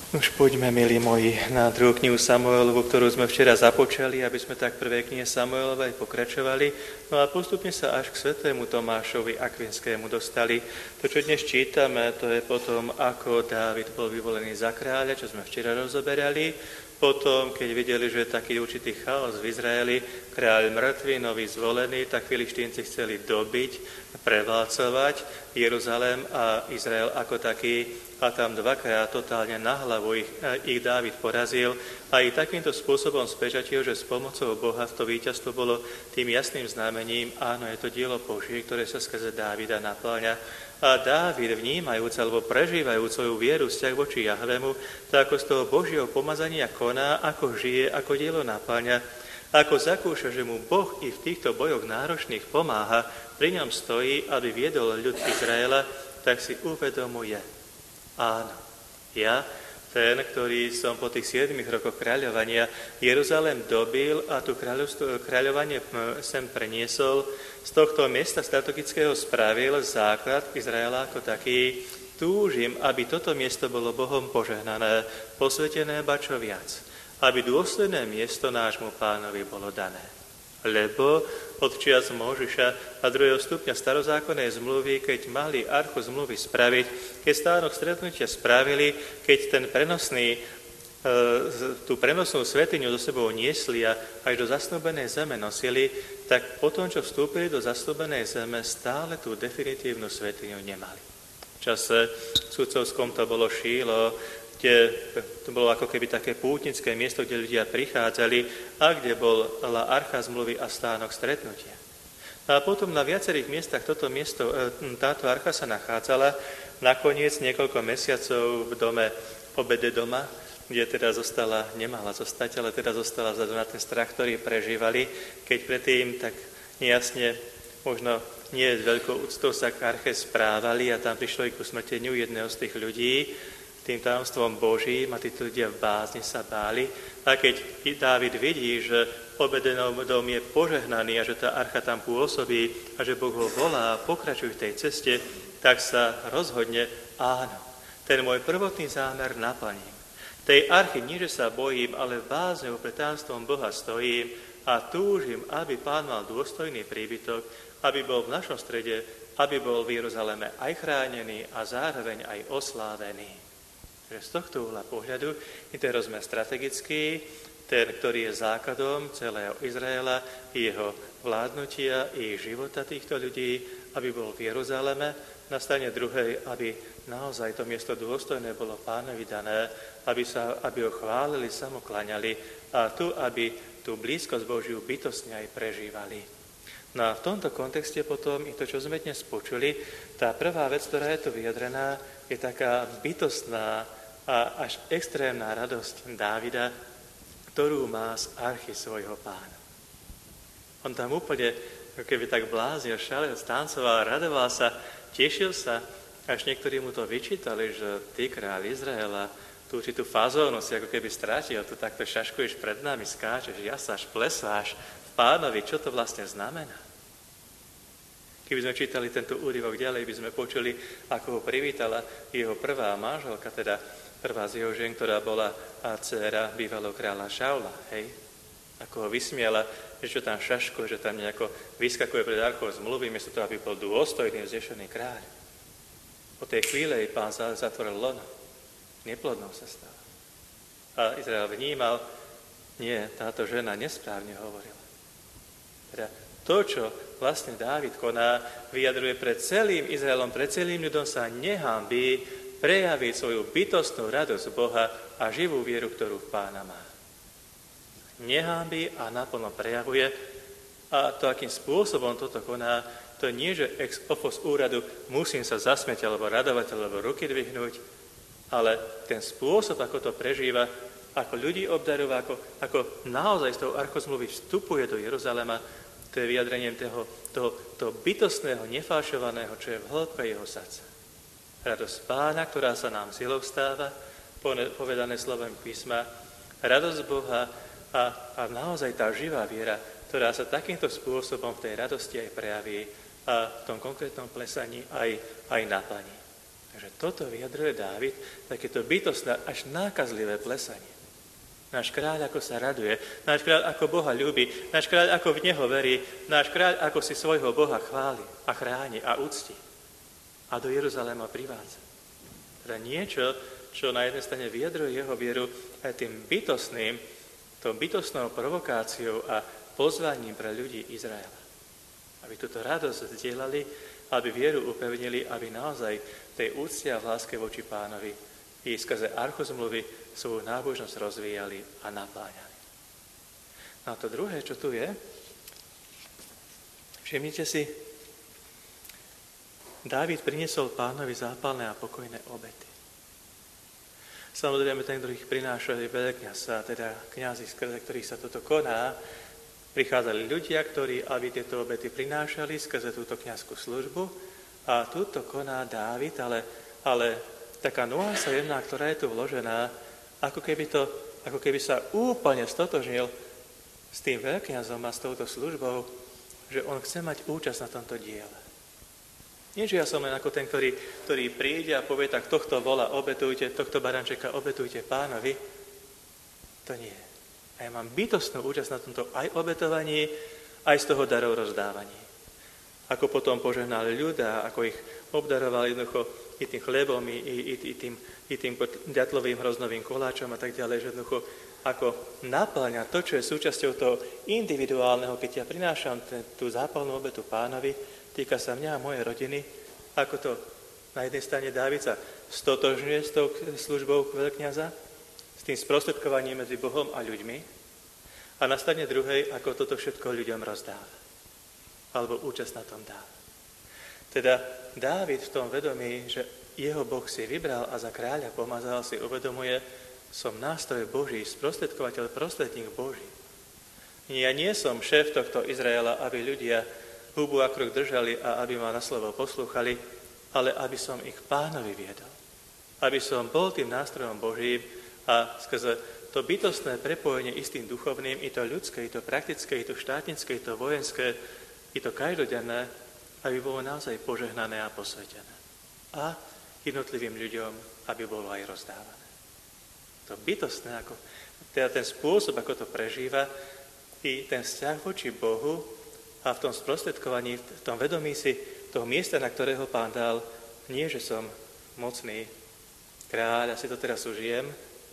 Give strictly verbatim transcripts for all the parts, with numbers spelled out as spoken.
Už poďme, milí moji, na druhú knihu Samuelovu, ktorú sme včera započali, aby sme tak v prvej knihe Samuelovej pokračovali. No a postupne sa až k svätému Tomášovi Akvinskému dostali. To, čo dnes čítame, to je potom, ako Dávid bol vyvolený za kráľa, čo sme včera rozoberali. Potom, keď videli, že je taký určitý chaos v Izraeli, kráľ mŕtvý, nový zvolený, tak Filištínci chceli dobiť, preválcovať Jeruzalém a Izrael ako taký. A tam dvakrát totálne na hlavu ich, ich Dávid porazil. A i takýmto spôsobom spečatil, že s pomocou Boha to víťazstvo bolo tým jasným znamením, áno, je to dielo Božie, ktoré sa skrze Dávida naplňa. A Dávid, vnímajúc alebo prežívajúc svoju vieru, vzťah voči Jahvemu, tak ako z toho Božieho pomazania koná, ako žije, ako dielo naplňa, ako zakúša, že mu Boh i v týchto bojoch náročných pomáha, pri ňom stojí, aby viedol ľud Izraela, tak si uvedomuje. Áno, ja, ten, ktorý som po tých siedmich rokoch kráľovania Jeruzalém dobil a tu kráľovanie sem preniesol, z tohto miesta strategického spravil základ Izraela ako taký. Túžim, aby toto miesto bolo Bohom požehnané, posvetené ba čo viac, aby dôsledné miesto nášmu pánovi bolo dané. Lebo od čias Mojžiša a druhého stupňa starozákonnej zmluvy, keď mali archu zmluvy spraviť, keď stánok stretnutia spravili, keď ten prenosný, e, tú prenosnú svätyňu do sebou niesli a až do zasnúbenej zeme nosili, tak potom, čo vstúpili do zasnúbenej zeme, stále tú definitívnu svätyňu nemali. V čase sudcovskom to bolo Šílo, kde to bolo ako keby také pútnické miesto, kde ľudia prichádzali a kde bola archa zmluvy a stánok stretnutia. A potom na viacerých miestach toto miesto, táto archa sa nachádzala nakoniec niekoľko mesiacov v dome Obededoma, kde teda zostala, nemala zostať, ale teda zostala vzhľadom na ten strach, ktorý prežívali, keď predtým tak nejasne, možno nie s veľkou úctou sa k arche správali a tam prišlo i k usmrteniu jedného z tých ľudí, tým tajomstvom Božím a títo ľudia v bázni sa báli. A keď Dávid vidí, že Obededom dom je požehnaný a že tá archa tam pôsobí a že Boh ho volá a pokračuje v tej ceste, tak sa rozhodne, áno, ten môj prvotný zámer naplním. Tej archy nie, že sa bojím, ale v bázne pred tajomstvom Boha stojím a túžim, aby Pán mal dôstojný príbytok, aby bol v našom strede, aby bol v Jeruzaleme aj chránený a zároveň aj oslávený. Takže z tohto uhla pohľadu je ten rozmer strategický, ten, ktorý je základom celého Izraela, jeho vládnutia i života týchto ľudí, aby bol v Jeruzaleme, na strane druhej, aby naozaj to miesto dôstojné bolo Pánovi dané, aby, sa, aby ho chválili, samokláňali a tu, aby tú blízkosť Božiu bytostne aj prežívali. No a v tomto kontexte potom i to, čo sme dnes počuli, tá prvá vec, ktorá je tu vyjadrená, je taká bytostná a až extrémna radosť Dávida, ktorú má z archy svojho pána. On tam úplne, keby tak bláznil, šalel, stancoval, radoval sa, tešil sa, až niektorí mu to vyčítali, že ty, kráľ Izraela, tú určitú fazónu si ako keby strátil, tu takto šaškuješ pred nami, skáčeš, jasáš, plesáš v pánovi, čo to vlastne znamená? Keby sme čítali tento úryvok ďalej, by sme počuli, ako ho privítala jeho prvá manželka, teda prvá z jeho žien, ktorá bola dcéra bývalého kráľa Šaula, hej? Ako ho vysmiala, že čo tam šaškuje, že tam nejako vyskakuje pred archou zmluvy, miesto toho, aby bol dôstojný, vznešený kráľ. Po tej chvíle jej Pán zatvoril lono. Neplodnou sa stala. A Izrael vnímal, nie, táto žena nesprávne hovorila. Teda to, čo vlastne Dávid koná, vyjadruje pred celým Izraelom, pred celým ľudom sa nehanbí prejaviť svoju bytostnú radosť Boha a živú vieru, ktorú v Pána má. Nehanbí a naplno prejavuje a to, akým spôsobom toto koná, to nie, že ex office úradu musím sa zasmiať alebo radovať alebo ruky dvihnúť, ale ten spôsob, ako to prežíva, ako ľudí obdarúva, ako, ako naozaj z toho archozmluvy vstupuje do Jeruzalema, to je vyjadrením toho, toho, toho bytostného, nefalšovaného, čo je v hĺbke jeho srdca. Radosť Pána, ktorá sa nám silou vstáva, povedané slovom písma, radosť Boha a, a naozaj tá živá viera, ktorá sa takýmto spôsobom v tej radosti aj prejaví a v tom konkrétnom plesaní aj, aj naplní. Takže toto vyjadruje Dávid, takéto bytostné až nákazlivé plesanie. Náš kráľ ako sa raduje, náš kráľ ako Boha ľúbi, náš kráľ ako v Neho verí, náš kráľ ako si svojho Boha chváli a chráni a úcti a do Jeruzaléma privádza. Teda niečo, čo na jednej strane vyjadruje jeho vieru aj tým bytostným, tou bytostnou provokáciou a pozvaním pre ľudí Izraela. Aby túto radosť zdieľali, aby vieru upevnili, aby naozaj tej úcte a v láske voči Pánovi i skrze archozmluvy svoju nábožnosť rozvíjali a napláňali. No a to druhé, čo tu je, všimnite si, Dávid priniesol Pánovi zápalné a pokojné obety. Samozrejme, ten, ktorý ich prinášal, je veľkňaz, a teda kňazi, skrze ktorých sa toto koná, prichádzali ľudia, ktorí, aby tieto obety prinášali skrze túto kňazskú službu, a túto koná Dávid, ale, ale taká nuansa jedna, ktorá je tu vložená, ako keby, to, ako keby sa úplne stotožnil s tým veľkňazom a s touto službou, že on chce mať účasť na tomto diele. Nie, že ja som len ako ten, ktorý, ktorý príde a povie, tak tohto vola obetujte, tohto barančeka obetujte Pánovi. To nie. A ja mám bytostnú účasť na tomto aj obetovaní, aj z toho darov rozdávaní. Ako potom požehnali ľudia, ako ich obdaroval jednoducho i tým chlebom, i, i, i, tým, i tým ďatlovým hroznovým koláčom a tak ďalej, že jednoducho ako naplňa to, čo je súčasťou toho individuálneho, keď ja prinášam ten, tú zápalnú obetu Pánovi, týka sa mňa a mojej rodiny, ako to na jednej strane Dávid sa stotožňuje s tou službou veľkňaza, s tým sprostredkovaním medzi Bohom a ľuďmi, a na strane druhej, ako toto všetko ľuďom rozdáva, alebo účasť na tom dáva. Teda Dávid v tom vedomí, že jeho Boh si vybral a za kráľa pomazal, si uvedomuje, som nástroj Boží, sprostredkovateľ, prostredník Boží. Ja nie som šéf tohto Izraela, aby ľudia hubu a krok držali a aby ma na slovo poslúchali, ale aby som ich Pánovi viedol. Aby som bol tým nástrojom Božím a skrze to bytostné prepojenie i s tým duchovným, i to ľudské, i to praktické, i to štátnické, i to vojenské, i to každodenné, aby bolo naozaj požehnané a posvetené. A jednotlivým ľuďom, aby bolo aj rozdávané. To bytostné, ako, teda ten spôsob, ako to prežíva, i ten vzťah voči Bohu a v tom sprostredkovaní, v tom vedomí si toho miesta, na ktorého Pán dal, nie, že som mocný kráľ, a si to teraz užijem,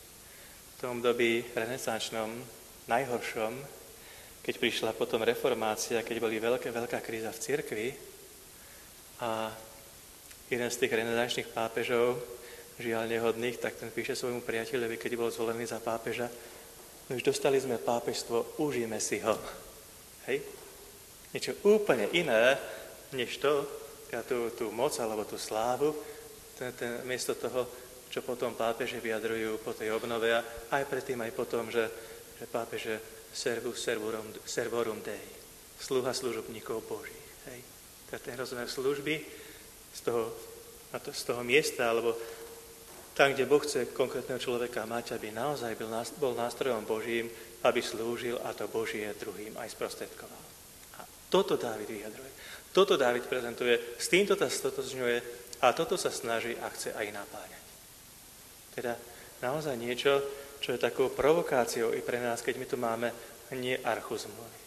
v tom dobi renesančnom, najhoršom, keď prišla potom reformácia, keď boli veľké, veľká kríza v cirkvi a jeden z tých renesančných pápežov, žiaľ nehodných, tak ten píše svojmu priateľovi, keď bol zvolený za pápeža, no už dostali sme pápežstvo, užíme si ho. Hej? Niečo úplne iné, než to, ja tú, tú moc alebo tú slávu, ten, ten, miesto toho, čo potom pápeže vyjadrujú po tej obnove a aj predtým, aj potom, že, že pápeže servus servorum, servorum Dei, sluha služobníkov Božích. Hej? Teda ten rozmer služby z toho, to, z toho miesta, alebo tam, kde Boh chce konkrétneho človeka mať, aby naozaj bol, bol nástrojom Božím, aby slúžil a to Božie druhým aj sprostredkoval. A toto Dávid vyjadruje. Toto Dávid prezentuje, s týmto sa stotožňuje a toto sa snaží a chce aj napáňať. Teda naozaj niečo, čo je takou provokáciou i pre nás, keď my tu máme nie archu zmluvy.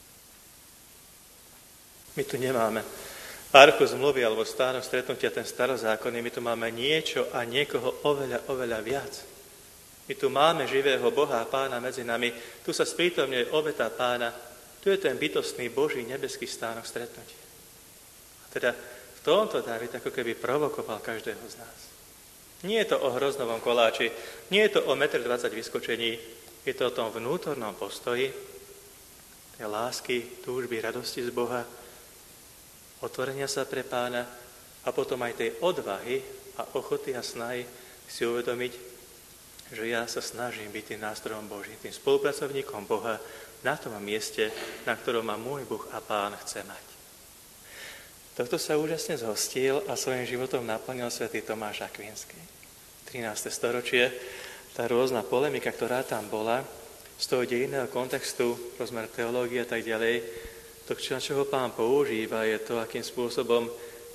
My tu nemáme archu zmluvy alebo stánok stretnutia, ten starozákonný, my tu máme niečo a niekoho oveľa, oveľa viac. My tu máme živého Boha a Pána medzi nami, tu sa sprítomňuje obeta Pána, tu je ten bytostný Boží nebeský stánok stretnutia. A teda v tomto Dávid ako keby provokoval každého z nás. Nie je to o hroznovom koláči, nie je to o jeden dvadsať metra vyskočení, je to o tom vnútornom postoji, tej lásky, túžby, radosti z Boha, otvorenia sa pre Pána a potom aj tej odvahy a ochoty a snahy si uvedomiť, že ja sa snažím byť tým nástrojom Božím, tým spolupracovníkom Boha na tom mieste, na ktorom ma môj Boh a Pán chce mať. Tohto sa úžasne zhostil a svojím životom naplnil svätý Tomáš Akvinský. trináste storočie, tá rôzna polemika, ktorá tam bola, z toho dejinného kontextu, rozmer teológie a tak ďalej, to, čo, čoho Pán používa, je to, akým spôsobom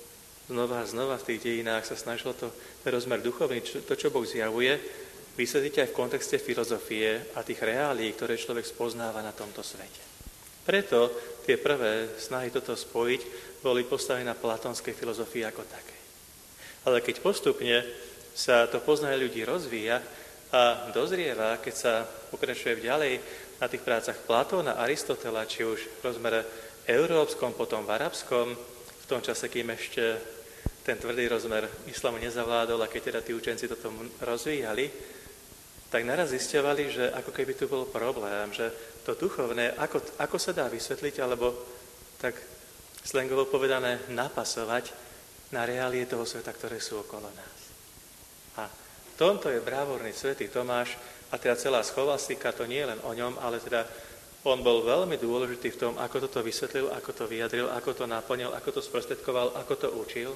znova a znova v tých dejinách sa snažilo to, ten rozmer duchovný, to, čo Boh zjavuje, vysvetliť aj v kontexte filozofie a tých reálií, ktoré človek spoznáva na tomto svete. Preto tie prvé snahy toto spojiť boli postavené na platónskej filozofii ako takej. Ale keď postupne sa to poznanie ľudí rozvíja a dozrieva, keď sa pokračuje ďalej na tých prácach Platóna, Aristotela, či už v rozmere európskom, potom v arabskom, v tom čase, kým ešte ten tvrdý rozmer islamu nezavládol a keď teda tí učenci toto rozvíjali, tak naraz zisťovali, že ako keby tu bol problém, že to duchovné, ako, ako sa dá vysvetliť, alebo tak slangovo povedané napasovať na reálie toho sveta, ktoré sú okolo nás. A v tomto je brávorný svätý Tomáš a teda celá scholastika, to nie len o ňom, ale teda on bol veľmi dôležitý v tom, ako toto vysvetlil, ako to vyjadril, ako to naplnil, ako to sprostredkoval, ako to učil.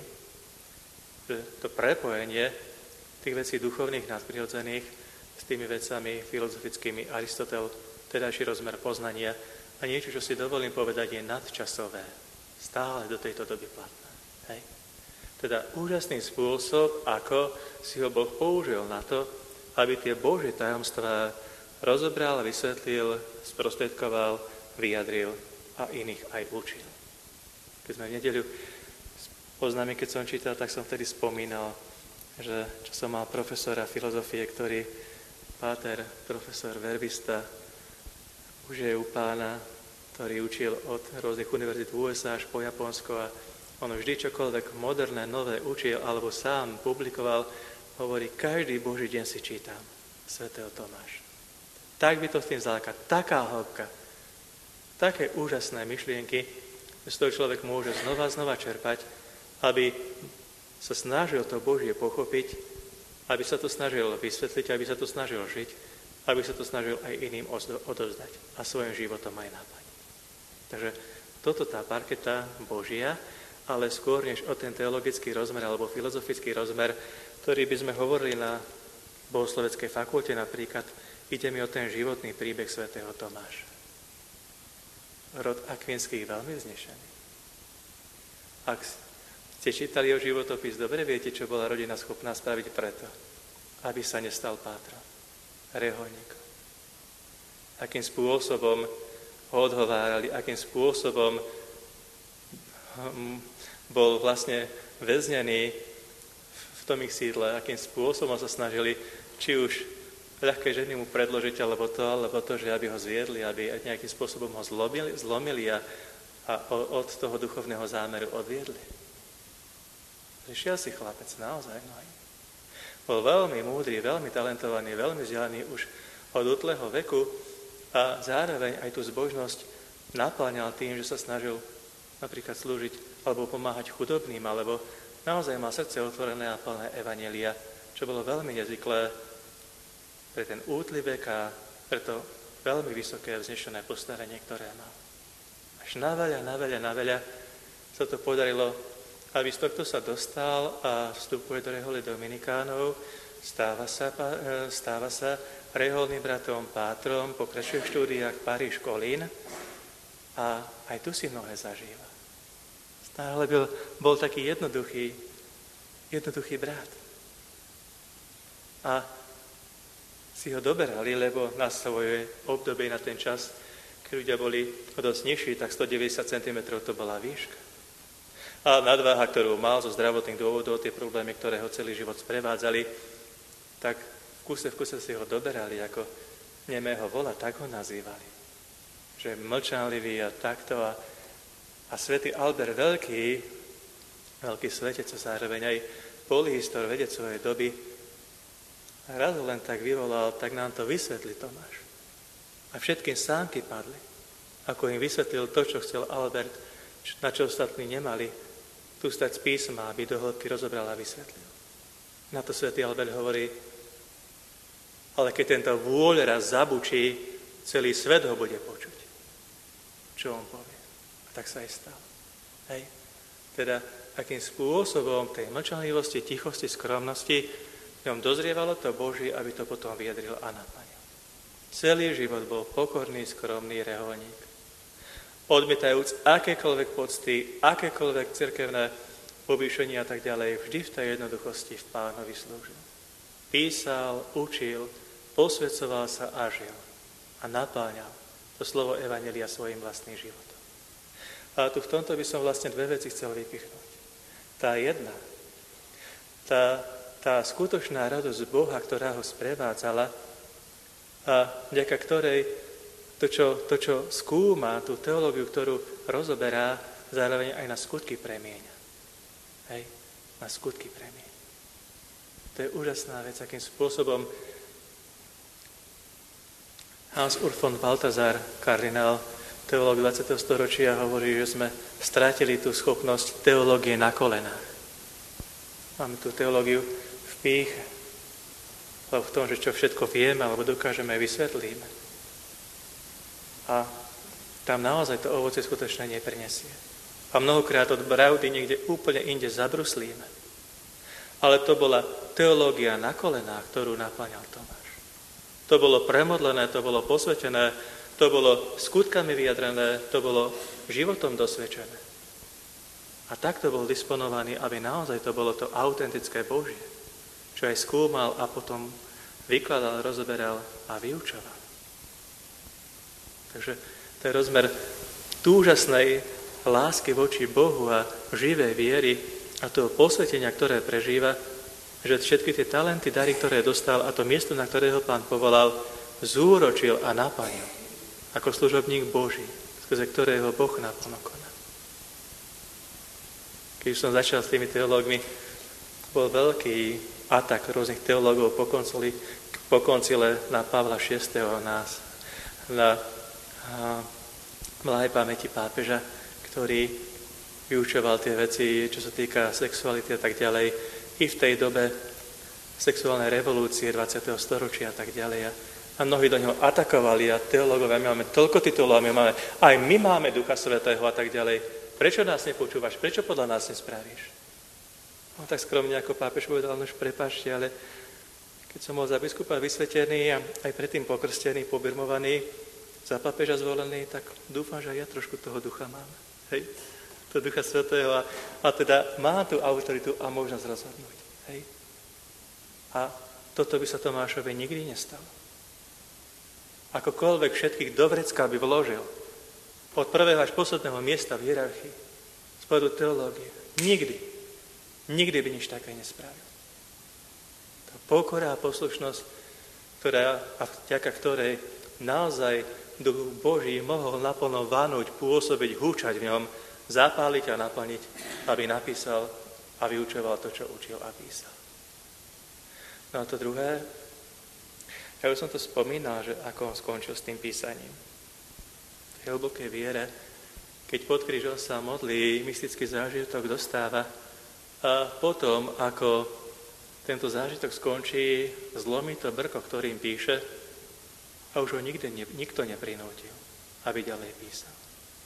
To prepojenie tých vecí duchovných, nadprirodzených s tými vecami filozofickými Aristotel, tedajší rozmer poznania a niečo, čo si dovolím povedať, je nadčasové. Stále do tejto doby platné. Hej? Teda úžasný spôsob, ako si ho Boh použil na to, aby tie Božie tajomstvá rozobral, vysvetlil, sprostredkoval, vyjadril a iných aj učil. Keď sme v nedeľu poznáme, keď som čítal, tak som vtedy spomínal, že čo som mal profesora filozofie, ktorý, páter, profesor verbista, už je u pána, ktorý učil od rôznych univerzít v ú es á až po Japonsko a on vždy čokoľvek moderné, nové učil alebo sám publikoval, hovorí, každý Boží deň si čítam svätého Tomáša. Tak by to s tým zláka, taká hĺbka, také úžasné myšlienky, že z toho človek môže znova znova čerpať, aby sa snažil to Božie pochopiť, aby sa to snažil vysvetliť, aby sa to snažil žiť, aby sa to snažil aj iným odovzdať a svojim životom aj naplniť. Takže toto tá parketa Božia, ale skôr než o ten teologický rozmer alebo filozofický rozmer, ktorý by sme hovorili na bohosloveckej fakulte napríklad, ide mi o ten životný príbeh svätého Tomáša. Rod Akvinských veľmi vznešený. Ak ste čítali o životopis, dobre viete, čo bola rodina schopná spraviť preto, aby sa nestal pátrom, reholníkom. Akým spôsobom ho odhovárali, akým spôsobom bol vlastne väznený v tom ich sídle, akým spôsobom sa snažili, či už ľahké ženy mu predložiť, alebo to, alebo to, že aby ho zviedli, aby nejakým spôsobom ho zlomili, zlomili a, a od toho duchovného zámeru odviedli. Rišiel si chlapec, naozaj mnohý. Bol veľmi múdry, veľmi talentovaný, veľmi vzdelaný už od útleho veku a zároveň aj tú zbožnosť naplňal tým, že sa snažil napríklad slúžiť alebo pomáhať chudobným, alebo naozaj mal srdce otvorené a plné evanjelia, čo bolo veľmi nezvyklé pre ten útly vek a preto veľmi vysoké vznešené postavenie, ktoré mal. Až na veľa, na veľa, na veľa sa to podarilo, aby z tohto sa dostal a vstupuje do rehole Dominikánov, stáva sa, stáva sa reholným bratom Pátrom, pokračuje v štúdiách Paríž, Kolín a aj tu si mnohé zažíva. Stále byl, bol taký jednoduchý, jednoduchý brat. A si ho doberali, lebo na svoje obdobie, na ten čas, keď ľudia boli o dosť nižší, tak stodeväťdesiat centimetrov to bola výška. A nadváha, ktorú mal zo zdravotných dôvodov, tie problémy, ktoré ho celý život sprevádzali, tak v kuse v kuse si ho doberali, ako nemého vola, tak ho nazývali. Že mlčanlivý a takto. A, a svätý Albert Veľký, veľký svetec a zároveň aj polyhistor, vedec svojej doby, raz len tak vyvolal, tak nám to vysvetlí Tomáš. A všetkým sámky padli, ako im vysvetlil to, čo chcel Albert, na čo ostatní nemali, tu stať z písma, aby do hĺbky rozobral a vysvetlil. Na to svätý Albert hovorí, ale keď tento vôľ raz zabučí, celý svet ho bude počuť. Čo on povie? A tak sa aj stalo. Hej? Teda, akým spôsobom tej mlčanlivosti, tichosti, skromnosti v ňom dozrievalo to Boží, aby to potom vyjadril a naplnil. Celý život bol pokorný, skromný reholník. Odmietajúc akékoľvek pocty, akékoľvek cirkevné povýšení a tak ďalej, vždy v tej jednoduchosti v Pánovi slúžil. Písal, učil, posvedcoval sa a žil. A napáňal to slovo evanjelia svojim vlastným životom. A tu v tomto by som vlastne dve veci chcel vypichnúť. Tá jedna, tá, tá skutočná radosť Boha, ktorá ho sprevádzala a vďaka ktorej to čo, to, čo skúma, tú teológiu, ktorú rozoberá, zároveň aj na skutky premieňa. Hej, na skutky premieňa. To je úžasná vec, akým spôsobom Hans Urs von Balthasar, kardinál, teológ dvadsiateho storočia, hovorí, že sme strátili tú schopnosť teológie na kolenách. Máme tú teológiu v pýche, alebo v tom, že čo všetko vieme, alebo dokážeme, vysvetlíme. A tam naozaj to ovocie skutočne neprinesie. A mnohokrát od pravdy niekde úplne inde zabruslíme. Ale to bola teológia na kolenách, ktorú napáňal Tomáš. To bolo premodlené, to bolo posvetené, to bolo skutkami vyjadrené, to bolo životom dosvedčené. A takto bol disponovaný, aby naozaj to bolo to autentické Božie, čo aj skúmal a potom vykladal, rozoberal a vyučoval. Takže to je rozmer úžasnej lásky voči Bohu a živej viery a toho posvetenia, ktoré prežíva, že všetky tie talenty, dary, ktoré dostal a to miesto, na ktorého Pán povolal, zúročil a naplnil ako služobník Boží, skrze ktorého Boh naplno koná. Keď som začal s tými teológmi, bol veľký atak rôznych teológov po koncile, po koncile na Pavla šiesteho nás, na mladej pamäti pápeža, ktorý vyučoval tie veci, čo sa týka sexuality a tak ďalej, i v tej dobe sexuálnej revolúcie dvadsiateho storočia a tak ďalej. A mnohí do neho atakovali a teológovia, my máme toľko titulov, my máme, aj my máme Ducha Svätého a tak ďalej. Prečo nás nepočúvaš? Prečo podľa nás nespravíš? No tak skromne ako pápež povedal, nož prepáčte, ale keď som bol za biskupa vysvetený a aj predtým pokrstený, pobirmovaný, za pápeža zvolený, tak dúfam, že aj ja trošku toho ducha mám. Hej? To Ducha Svätého a, a teda má tú autoritu a možnosť rozhodnúť. Hej? A toto by sa Tomášovi nikdy nestalo. Akokoľvek všetkých do vrecka by vložil od prvého až posledného miesta v hierarchii z pohľadu teológie. Nikdy. Nikdy by nič také nespravil. Tá pokora a poslušnosť, ktorá, a vďaka ktorej naozaj Duch Boží mohol naplno vanúť, pôsobiť, húčať v ňom, zapáliť a naplniť, aby napísal a vyučoval to, čo učil a písal. No a to druhé, ja už som to spomínal, že ako on skončil s tým písaním. V hlbokej viere, keď pod krížom sa modlí, mystický zážitok dostáva a potom, ako tento zážitok skončí, zlomí to brko, ktorým píše a už ho nikde ne, nikto neprinútil, aby ďalej písal.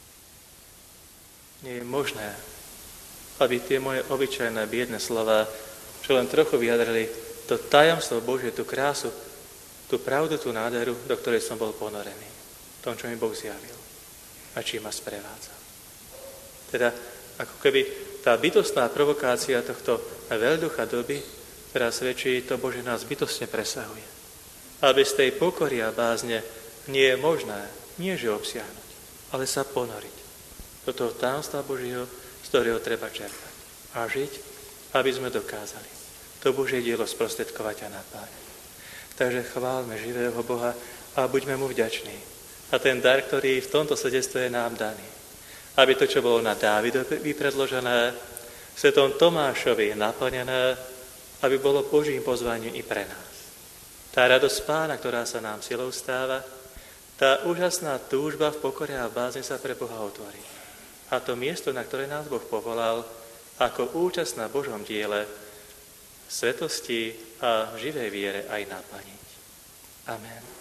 Nie je možné, aby tie moje obyčajné biedne slova, čo len trochu vyjadrili to tajomstvo Božie, tú krásu, tú pravdu, tú nádheru, do ktorej som bol ponorený. V tom, čo mi Boh zjavil a čím ma sprevádzal. Teda, ako keby tá bytostná provokácia tohto veľducha doby, ktorá svedčí, to Bože nás bytostne presahuje. A bez tej pokory a bázne nie je možné, nie že obsiahnuť, ale sa ponoriť do toho tajomstva Božieho, z ktorého treba čerpať a žiť, aby sme dokázali to Božie dielo sprostredkovať a napájať. Takže chválme živého Boha a buďme mu vďační. A ten dar, ktorý v tomto svedectve je nám daný, aby to, čo bolo na Dávidovi predložené, svetom Tomášovi naplnené, aby bolo Božím pozvaním i pre nás. Tá radosť Pána, ktorá sa nám silou stáva, tá úžasná túžba v pokore a v bázni sa pre Boha otvorí. A to miesto, na ktoré nás Boh povolal, ako účasť na Božom diele, svetosti a živej viere aj naplniť. Amen.